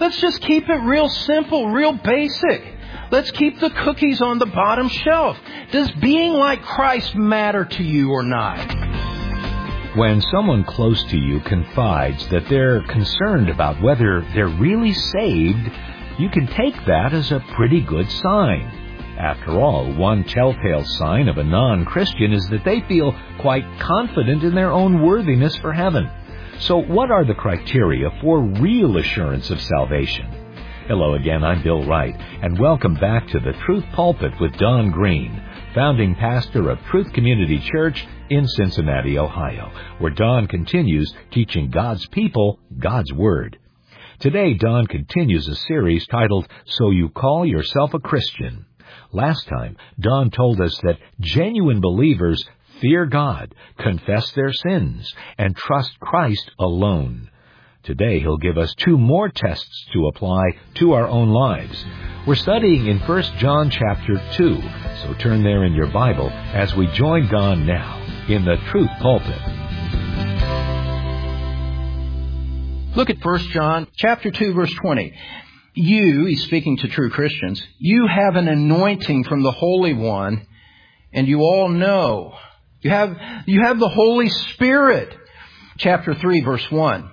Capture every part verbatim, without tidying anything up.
Let's just keep it real simple, real basic. Let's keep the cookies on the bottom shelf. Does being like Christ matter to you or not? When someone close to you confides that they're concerned about whether they're really saved, you can take that as a pretty good sign. After all, one telltale sign of a non-Christian is that they feel quite confident in their own worthiness for heaven. So what are the criteria for real assurance of salvation? Hello again, I'm Bill Wright, and welcome back to the Truth Pulpit with Don Green, founding pastor of Truth Community Church in Cincinnati, Ohio, where Don continues teaching God's people God's Word. Today, Don continues a series titled, So You Call Yourself a Christian. Last time, Don told us that genuine believers fear God, confess their sins, and trust Christ alone. Today, he'll give us two more tests to apply to our own lives. We're studying in First John chapter two, so turn there in your Bible as we join Don now in the Truth Pulpit. Look at First John chapter two, verse twenty. You, he's speaking to true Christians, you have an anointing from the Holy One, and you all know. You have, you have the Holy Spirit. Chapter three, verse one.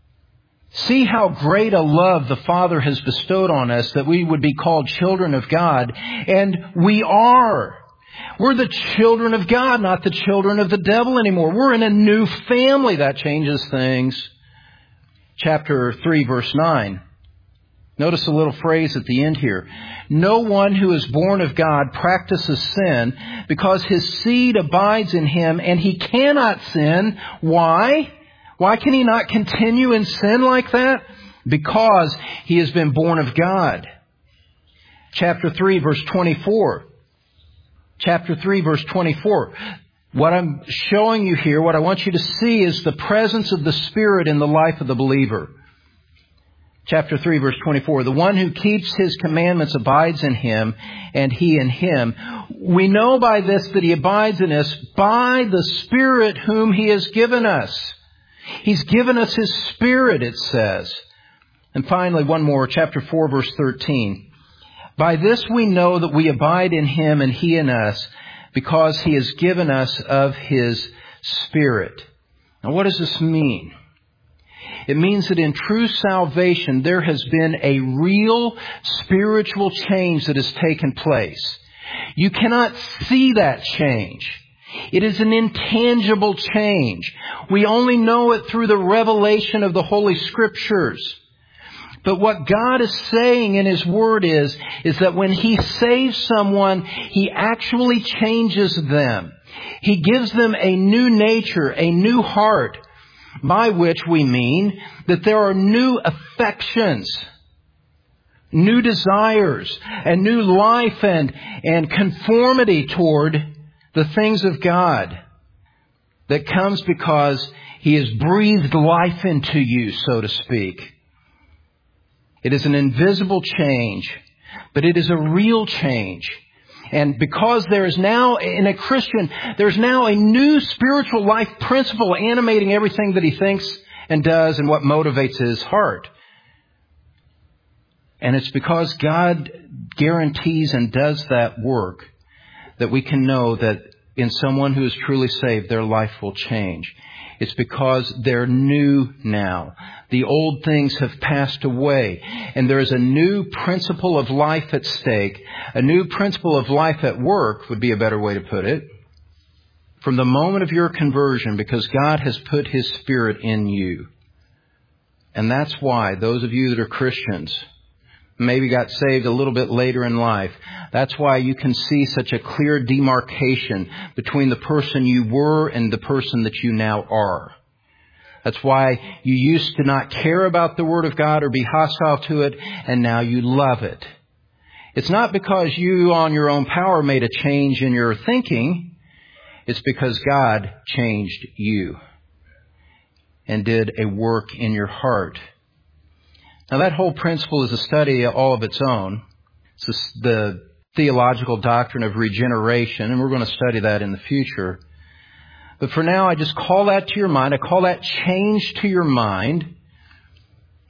See how great a love the Father has bestowed on us that we would be called children of God. And we are. We're the children of God, not the children of the devil anymore. We're in a new family. That changes things. Chapter three, verse nine. Notice a little phrase at the end here. No one who is born of God practices sin because his seed abides in him and he cannot sin. Why? Why can he not continue in sin like that? Because he has been born of God. Chapter three, verse twenty-four. Chapter three, verse twenty-four. What I'm showing you here, what I want you to see is the presence of the Spirit in the life of the believer. Chapter three, verse twenty-four. The one who keeps his commandments abides in him, and he in him. We know by this that he abides in us by the Spirit whom he has given us. He's given us his Spirit, it says. And finally, one more, chapter four, verse thirteen. By this we know that we abide in him and he in us, because he has given us of his Spirit. Now, what does this mean? It means that in true salvation, there has been a real spiritual change that has taken place. You cannot see that change. It is an intangible change. We only know it through the revelation of the Holy Scriptures. But what God is saying in His Word is, is that when He saves someone, He actually changes them. He gives them a new nature, a new heart, by which we mean that there are new affections, new desires, and new life and, and conformity toward the things of God that comes because He has breathed life into you, so to speak. It is an invisible change, but it is a real change. And because there is now, in a Christian, there's now a new spiritual life principle animating everything that he thinks and does and what motivates his heart. And it's because God guarantees and does that work that we can know that in someone who is truly saved, their life will change. It's because they're new now. The old things have passed away, and there is a new principle of life at stake. A new principle of life at work would be a better way to put it. From the moment of your conversion, because God has put His Spirit in you. And that's why those of you that are Christians maybe got saved a little bit later in life. That's why you can see such a clear demarcation between the person you were and the person that you now are. That's why you used to not care about the Word of God or be hostile to it, and now you love it. It's not because you on your own power made a change in your thinking. It's because God changed you and did a work in your heart. Now, that whole principle is a study all of its own. It's the theological doctrine of regeneration, and we're going to study that in the future. But for now, I just call that to your mind. I call that change to your mind.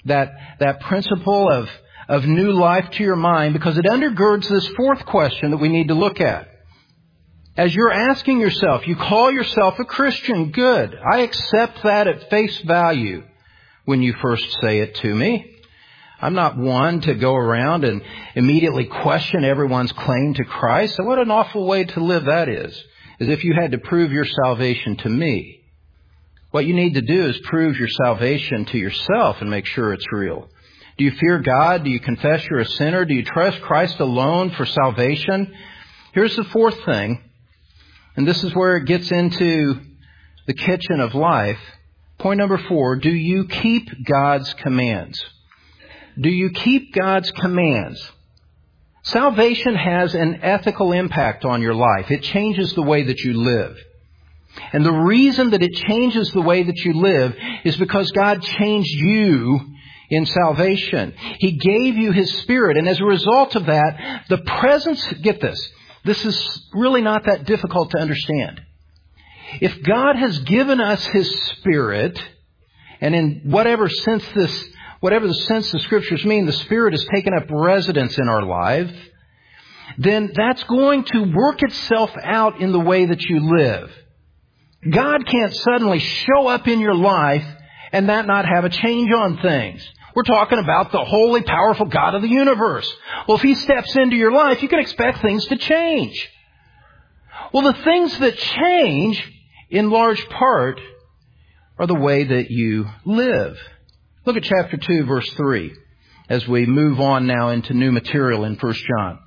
that, that principle of, of new life to your mind, because it undergirds this fourth question that we need to look at. As you're asking yourself, you call yourself a Christian, good. I accept that at face value when you first say it to me. I'm not one to go around and immediately question everyone's claim to Christ. And what an awful way to live that is, as if you had to prove your salvation to me. What you need to do is prove your salvation to yourself and make sure it's real. Do you fear God? Do you confess you're a sinner? Do you trust Christ alone for salvation? Here's the fourth thing, and this is where it gets into the kitchen of life. Point number four, do you keep God's commands? Do you keep God's commands? Salvation has an ethical impact on your life. It changes the way that you live. And the reason that it changes the way that you live is because God changed you in salvation. He gave you His Spirit. And as a result of that, the presence, get this, this is really not that difficult to understand. If God has given us His Spirit, and in whatever sense this Whatever the sense the Scriptures mean, the Spirit has taken up residence in our life, then that's going to work itself out in the way that you live. God can't suddenly show up in your life and that not have a change on things. We're talking about the holy, powerful God of the universe. Well, if He steps into your life, you can expect things to change. Well, the things that change, in large part, are the way that you live. Look at chapter two, verse three, as we move on now into new material in First John.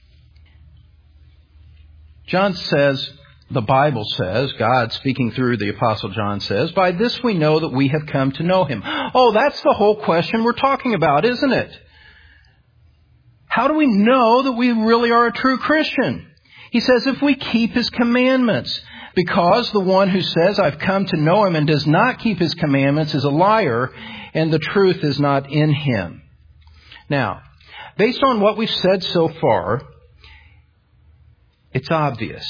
John says, the Bible says, God speaking through the Apostle John says, by this we know that we have come to know Him. Oh, that's the whole question we're talking about, isn't it? How do we know that we really are a true Christian? He says, if we keep His commandments. Because the one who says, I've come to know Him and does not keep His commandments is a liar, and the truth is not in him. Now, based on what we've said so far, it's obvious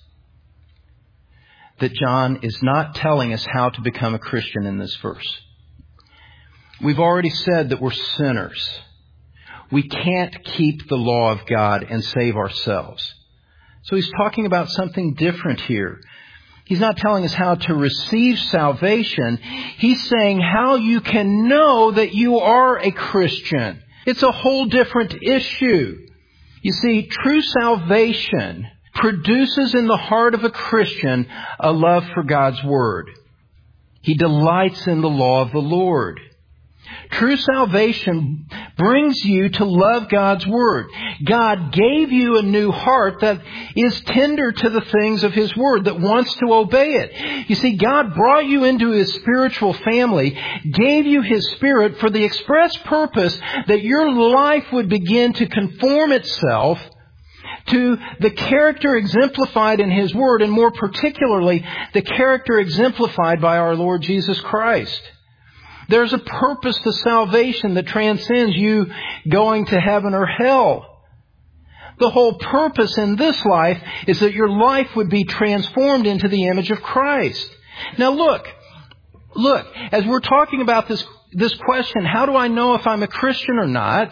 that John is not telling us how to become a Christian in this verse. We've already said that we're sinners. We can't keep the law of God and save ourselves. So he's talking about something different here. He's not telling us how to receive salvation. He's saying how you can know that you are a Christian. It's a whole different issue. You see, true salvation produces in the heart of a Christian a love for God's Word. He delights in the law of the Lord. True salvation brings you to love God's Word. God gave you a new heart that is tender to the things of His Word, that wants to obey it. You see, God brought you into His spiritual family, gave you His Spirit for the express purpose that your life would begin to conform itself to the character exemplified in His Word, and more particularly, the character exemplified by our Lord Jesus Christ. There's a purpose to salvation that transcends you going to heaven or hell. The whole purpose in this life is that your life would be transformed into the image of Christ. Now look, look, as we're talking about this, this question, how do I know if I'm a Christian or not?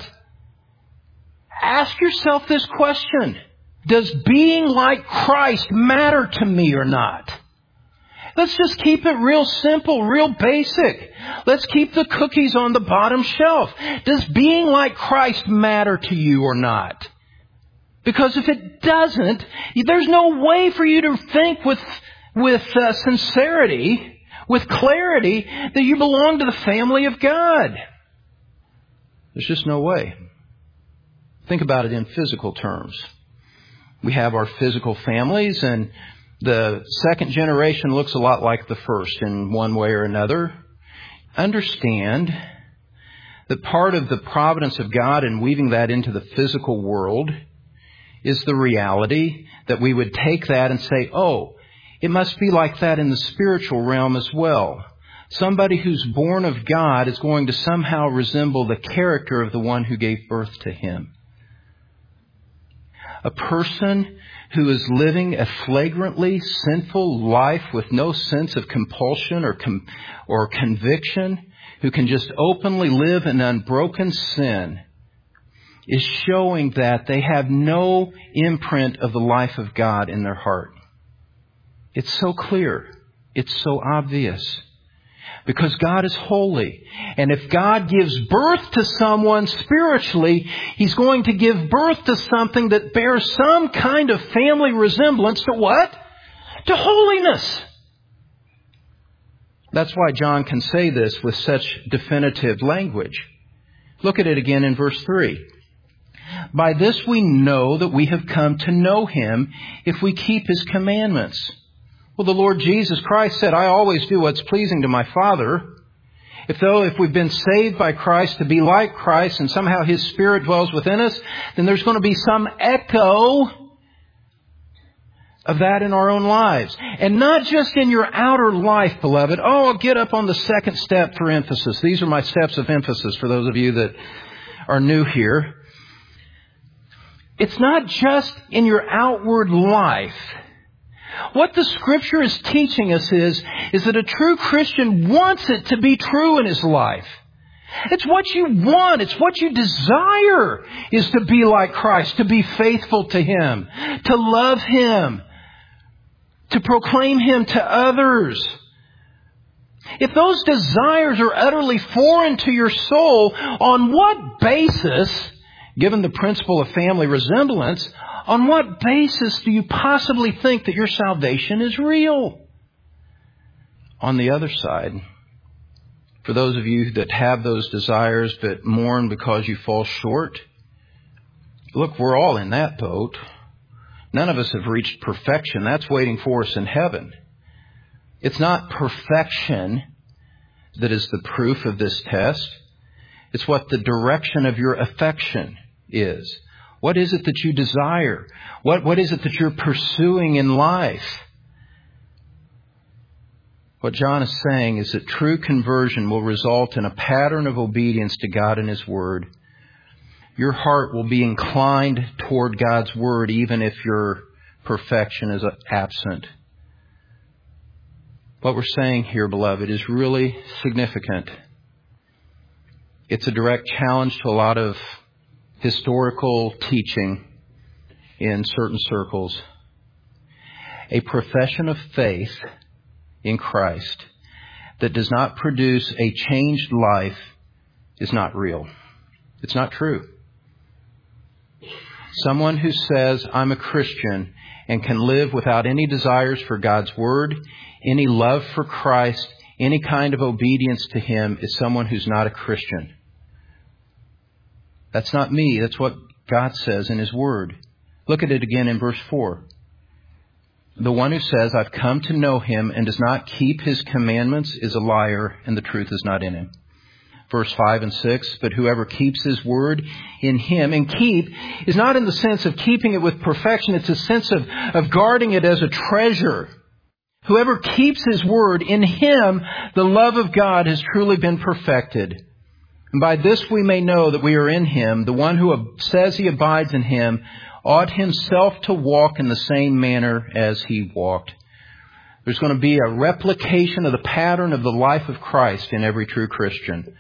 Ask yourself this question. Does being like Christ matter to me or not? Let's just keep it real simple, real basic. Let's keep the cookies on the bottom shelf. Does being like Christ matter to you or not? Because if it doesn't, there's no way for you to think with, with uh, sincerity, with clarity, that you belong to the family of God. There's just no way. Think about it in physical terms. We have our physical families, and the second generation looks a lot like the first in one way or another. Understand that part of the providence of God in weaving that into the physical world is the reality that we would take that and say, oh, it must be like that in the spiritual realm as well. Somebody who's born of God is going to somehow resemble the character of the one who gave birth to him. A person who is living a flagrantly sinful life with no sense of compulsion or com- or conviction, who can just openly live in unbroken sin is showing that they have no imprint of the life of God in their heart. It's so clear. It's so obvious. Because God is holy. And if God gives birth to someone spiritually, He's going to give birth to something that bears some kind of family resemblance to what? To holiness. That's why John can say this with such definitive language. Look at it again in verse three. By this we know that we have come to know Him if we keep His commandments. Well, the Lord Jesus Christ said, I always do what's pleasing to my Father. If though, if we've been saved by Christ to be like Christ and somehow His Spirit dwells within us, then there's going to be some echo of that in our own lives. And not just in your outer life, beloved. Oh, I'll get up on the second step for emphasis. These are my steps of emphasis for those of you that are new here. It's not just in your outward life. What the Scripture is teaching us is, is that a true Christian wants it to be true in his life. It's what you want. It's what you desire is to be like Christ, to be faithful to Him, to love Him, to proclaim Him to others. If those desires are utterly foreign to your soul, on what basis, given the principle of family resemblance, on what basis do you possibly think that your salvation is real? On the other side, for those of you that have those desires but mourn because you fall short, look, we're all in that boat. None of us have reached perfection. That's waiting for us in heaven. It's not perfection that is the proof of this test. It's what the direction of your affection is. What is it that you desire? What, what is it that you're pursuing in life? What John is saying is that true conversion will result in a pattern of obedience to God and His Word. Your heart will be inclined toward God's Word even if your perfection is absent. What we're saying here, beloved, is really significant. It's a direct challenge to a lot of historical teaching in certain circles. A profession of faith in Christ that does not produce a changed life is not real. It's not true. Someone who says, I'm a Christian and can live without any desires for God's Word, any love for Christ, any kind of obedience to Him is someone who's not a Christian. That's not me. That's what God says in His Word. Look at it again in verse four. The one who says, I've come to know Him and does not keep His commandments is a liar, and the truth is not in him. Verse five and six, but whoever keeps His word in Him, and keep is not in the sense of keeping it with perfection. It's a sense of, of guarding it as a treasure. Whoever keeps His word in Him, the love of God has truly been perfected. And by this we may know that we are in Him. The one who says he abides in Him ought himself to walk in the same manner as He walked. There's going to be a replication of the pattern of the life of Christ in every true Christian.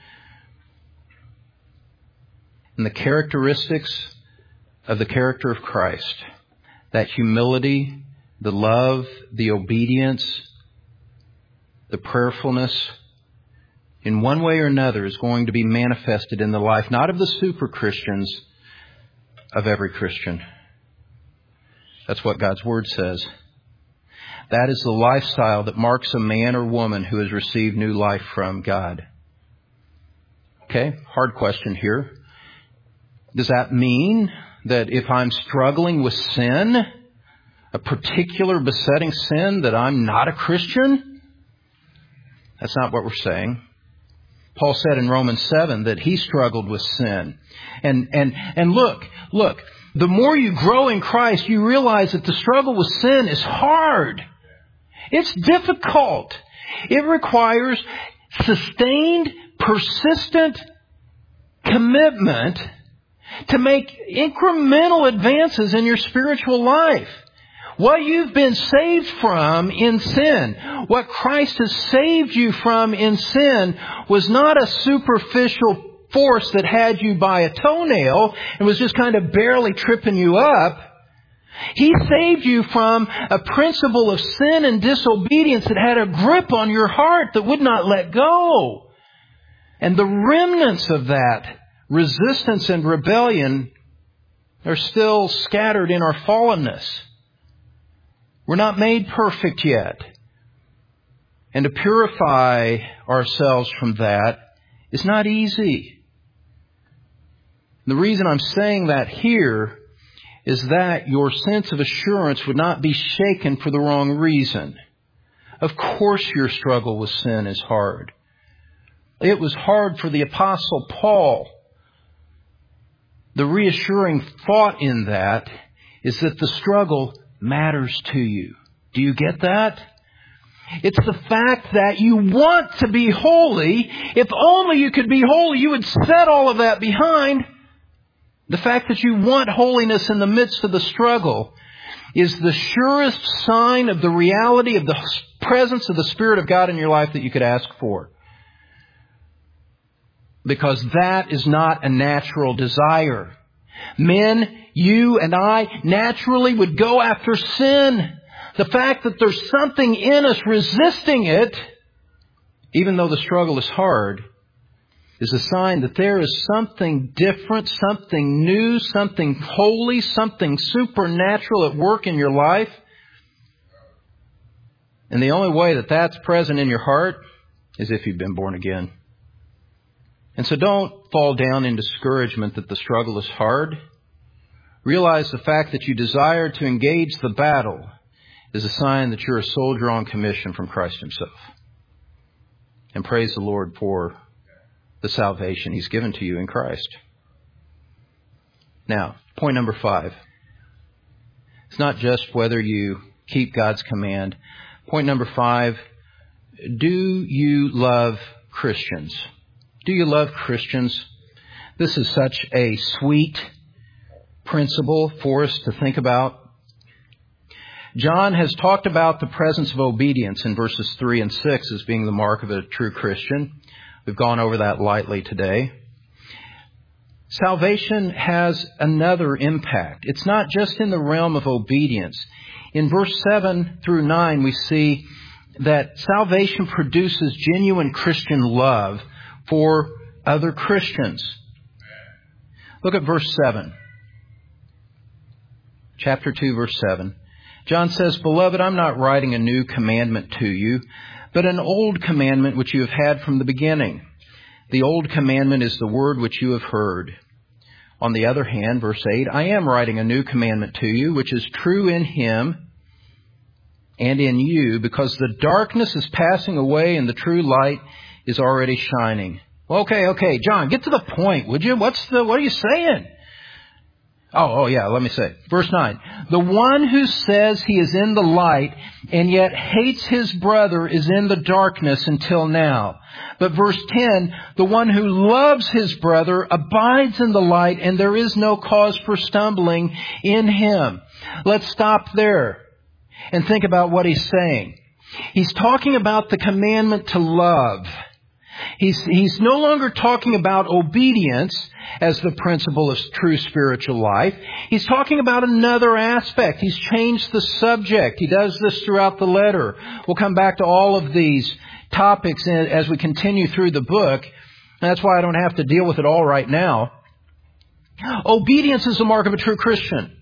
And the characteristics of the character of Christ, that humility, the love, the obedience, the prayerfulness, in one way or another is going to be manifested in the life, not of the super Christians, of every Christian. That's what God's Word says. That is the lifestyle that marks a man or woman who has received new life from God. Okay, hard question here. Does that mean that if I'm struggling with sin, a particular besetting sin, that I'm not a Christian? That's not what we're saying. Paul said in Romans seven that he struggled with sin. And, and, and look, look, the more you grow in Christ, you realize that the struggle with sin is hard. It's difficult. It requires sustained, persistent commitment to make incremental advances in your spiritual life. What you've been saved from in sin, what Christ has saved you from in sin, was not a superficial force that had you by a toenail and was just kind of barely tripping you up. He saved you from a principle of sin and disobedience that had a grip on your heart that would not let go. And the remnants of that resistance and rebellion are still scattered in our fallenness. We're not made perfect yet. And to purify ourselves from that is not easy. The reason I'm saying that here is that your sense of assurance would not be shaken for the wrong reason. Of course your struggle with sin is hard. It was hard for the Apostle Paul. The reassuring thought in that is that the struggle matters to you. Do you get that? It's the fact that you want to be holy. If only you could be holy, you would set all of that behind. The fact that you want holiness in the midst of the struggle is the surest sign of the reality of the presence of the Spirit of God in your life that you could ask for. Because that is not a natural desire. Men, you and I naturally would go after sin. The fact that there's something in us resisting it, even though the struggle is hard, is a sign that there is something different, something new, something holy, something supernatural at work in your life. And the only way that that's present in your heart is if you've been born again. And so don't fall down in discouragement that the struggle is hard. Realize the fact that you desire to engage the battle is a sign that you're a soldier on commission from Christ Himself. And praise the Lord for the salvation He's given to you in Christ. Now, point number five. It's not just whether you keep God's command. Point number five, do you love Christians? Do you love Christians? This is such a sweet principle for us to think about. John has talked about the presence of obedience in verses three and six as being the mark of a true Christian. We've gone over that lightly today. Salvation has another impact. It's not just in the realm of obedience. In verse seven through nine, we see that salvation produces genuine Christian love for other Christians. Look at verse seven. Chapter two, verse seven. John says, "Beloved, I'm not writing a new commandment to you, but an old commandment which you have had from the beginning. The old commandment is the word which you have heard. On the other hand," verse eight, "I am writing a new commandment to you, which is true in Him and in you, because the darkness is passing away and the true light is already shining." Okay, okay, John, get to the point, would you? What's the, what are you saying? Oh, oh yeah, let me say. Verse nine. "The one who says he is in the light and yet hates his brother is in the darkness until now. But verse ten, "The one who loves his brother abides in the light and there is no cause for stumbling in him." Let's stop there and think about what he's saying. He's talking about the commandment to love. He's, he's no longer talking about obedience as the principle of true spiritual life. He's talking about another aspect. He's changed the subject. He does this throughout the letter. We'll come back to all of these topics as we continue through the book. That's why I don't have to deal with it all right now. Obedience is the mark of a true Christian.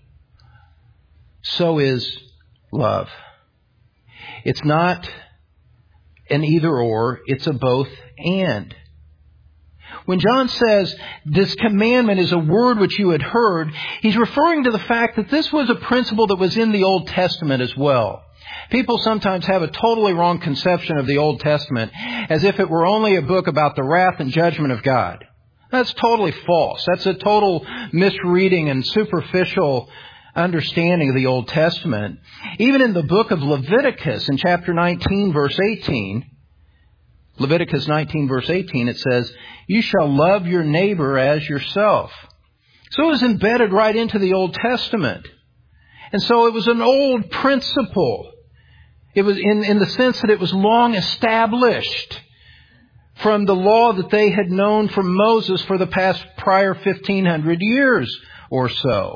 So is love. It's not an either or, it's a both and. When John says this commandment is a word which you had heard, he's referring to the fact that this was a principle that was in the Old Testament as well. People sometimes have a totally wrong conception of the Old Testament as if it were only a book about the wrath and judgment of God. That's totally false. That's a total misreading and superficial understanding of the Old Testament. Even in the book of Leviticus, in chapter nineteen, verse eighteen, Leviticus nineteen, verse eighteen, it says, "You shall love your neighbor as yourself." So it was embedded right into the Old Testament. And so it was an old principle. It was in, in the sense that it was long established from the law that they had known from Moses for the past prior fifteen hundred years or so.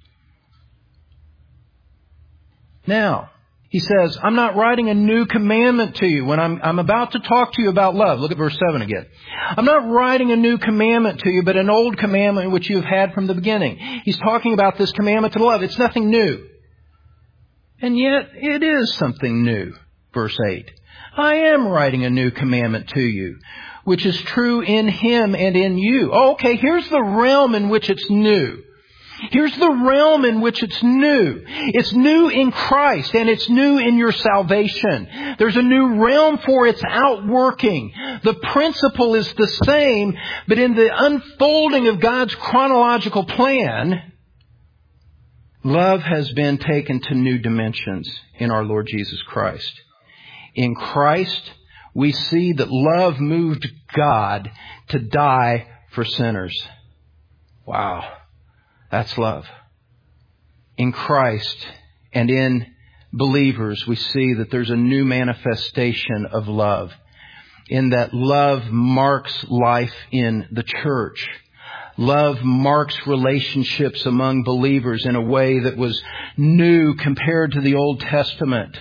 Now, he says, I'm not writing a new commandment to you. When I'm, I'm about to talk to you about love, look at verse seven again. I'm not writing a new commandment to you, but an old commandment which you have had from the beginning. He's talking about this commandment to love. It's nothing new. And yet, it is something new. Verse eight. I am writing a new commandment to you, which is true in Him and in you. Oh, okay, here's the realm in which it's new. Here's the realm in which it's new. It's new in Christ, and it's new in your salvation. There's a new realm for its outworking. The principle is the same, but in the unfolding of God's chronological plan, love has been taken to new dimensions in our Lord Jesus Christ. In Christ, we see that love moved God to die for sinners. Wow. That's love. In Christ and in believers, we see that there's a new manifestation of love. In that love marks life in the church. Love marks relationships among believers in a way that was new compared to the Old Testament.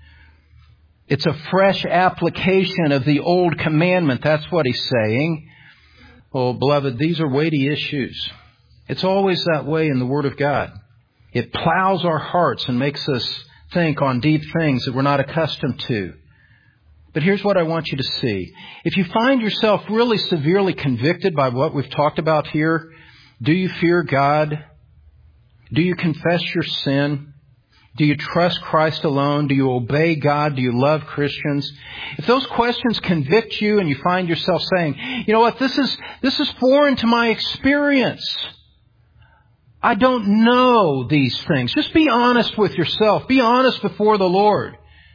It's a fresh application of the old commandment. That's what he's saying. Oh, beloved, these are weighty issues. It's always that way in the Word of God. It plows our hearts and makes us think on deep things that we're not accustomed to. But here's what I want you to see. If you find yourself really severely convicted by what we've talked about here, do you fear God? Do you confess your sin? Do you trust Christ alone? Do you obey God? Do you love Christians? If those questions convict you and you find yourself saying, you know what, this is, this is foreign to my experience. I don't know these things. Just be honest with yourself. Be honest before the Lord.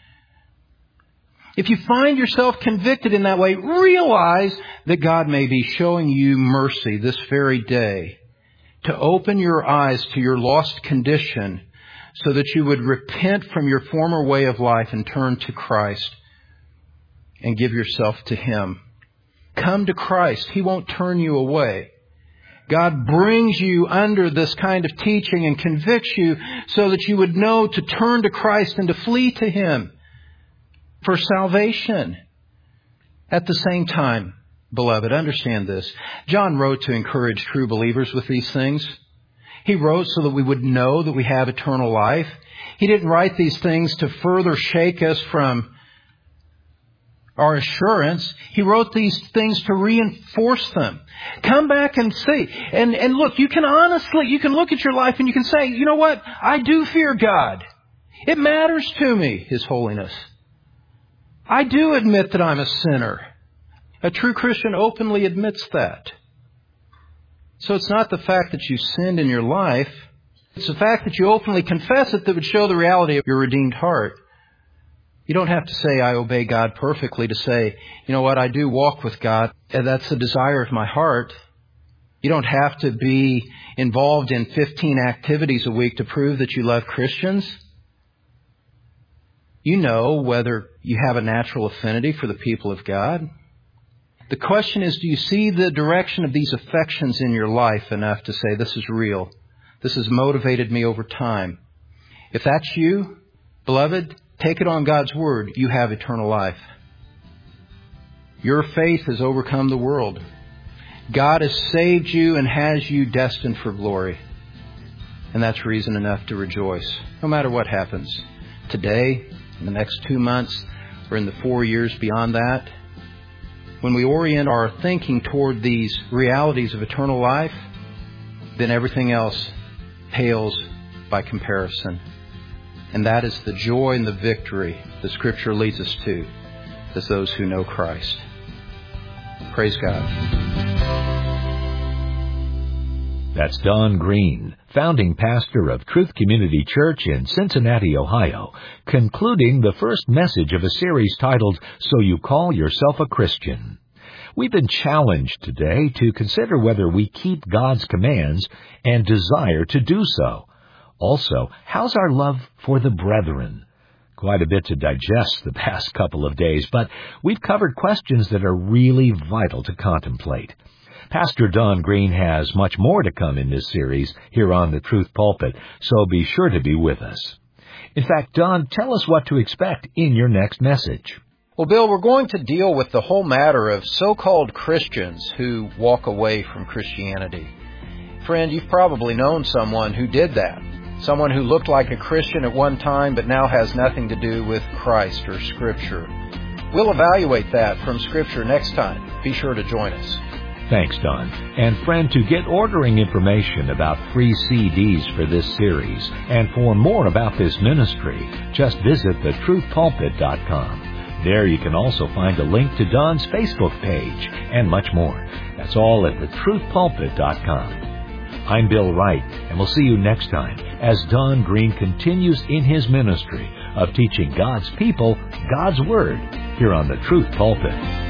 If you find yourself convicted in that way, realize that God may be showing you mercy this very day to open your eyes to your lost condition so that you would repent from your former way of life and turn to Christ and give yourself to Him. Come to Christ. He won't turn you away. God brings you under this kind of teaching and convicts you so that you would know to turn to Christ and to flee to Him for salvation. At the same time, beloved, understand this. John wrote to encourage true believers with these things. He wrote so that we would know that we have eternal life. He didn't write these things to further shake us from our assurance. He wrote these things to reinforce them. Come back and see. And, and look, you can honestly, you can look at your life and you can say, you know what? I do fear God. It matters to me, His holiness. I do admit that I'm a sinner. A true Christian openly admits that. So it's not the fact that you sinned in your life. It's the fact that you openly confess it that would show the reality of your redeemed heart. You don't have to say, I obey God perfectly, to say, you know what, I do walk with God, and that's the desire of my heart. You don't have to be involved in fifteen activities a week to prove that you love Christians. You know whether you have a natural affinity for the people of God. The question is, do you see the direction of these affections in your life enough to say, this is real? This has motivated me over time. If that's you, beloved, take it on God's word. You have eternal life. Your faith has overcome the world. God has saved you and has you destined for glory. And that's reason enough to rejoice, no matter what happens today, in the next two months, or in the four years beyond that. When we orient our thinking toward these realities of eternal life, then everything else pales by comparison. And that is the joy and the victory the Scripture leads us to as those who know Christ. Praise God. That's Don Green, founding pastor of Truth Community Church in Cincinnati, Ohio, concluding the first message of a series titled, So You Call Yourself a Christian. We've been challenged today to consider whether we keep God's commands and desire to do so, Also, how's our love for the brethren? Quite a bit to digest the past couple of days, but we've covered questions that are really vital to contemplate. Pastor Don Green has much more to come in this series here on the Truth Pulpit, so be sure to be with us. In fact, Don, tell us what to expect in your next message. Well, Bill, we're going to deal with the whole matter of so-called Christians who walk away from Christianity. Friend, you've probably known someone who did that. Someone who looked like a Christian at one time but now has nothing to do with Christ or Scripture. We'll evaluate that from Scripture next time. Be sure to join us. Thanks, Don. And friend, to get ordering information about free C Ds for this series and for more about this ministry, just visit the truth pulpit dot com. There you can also find a link to Don's Facebook page and much more. That's all at the truth pulpit dot com. I'm Bill Wright, and we'll see you next time as Don Green continues in his ministry of teaching God's people God's Word here on the Truth Pulpit.